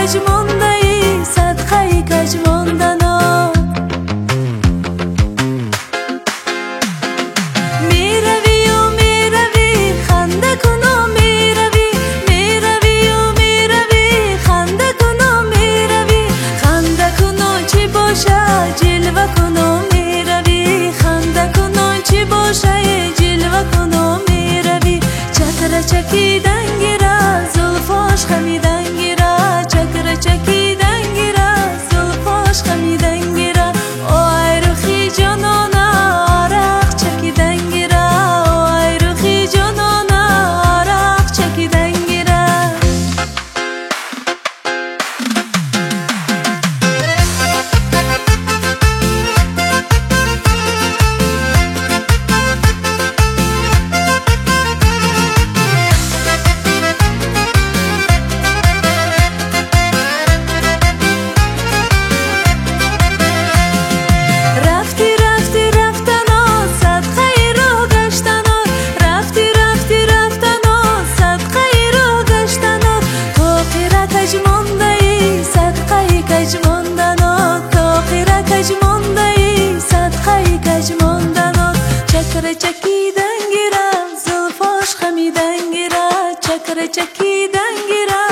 کج مونده ای صدقه کج موندنات. میروی و میروی خنده کن و میروی، میروی و میروی خنده کن و میروی، خنده کن و چی باشه جلوه کن و میروی، خنده کن و چی باشه جلوه کن و میروی. چتر چکیدن گیره زلفاش خمیدن گیره، چتر چکیدن گیره زلفاش خمیدن گیره. آی روخی جانانه عرق چکیدن گیره، آی روخی جانانه عرق چکیدن گیره. چکر چکیدن گیره زلفاش خمیدن گیره، چکر چکیدن گیره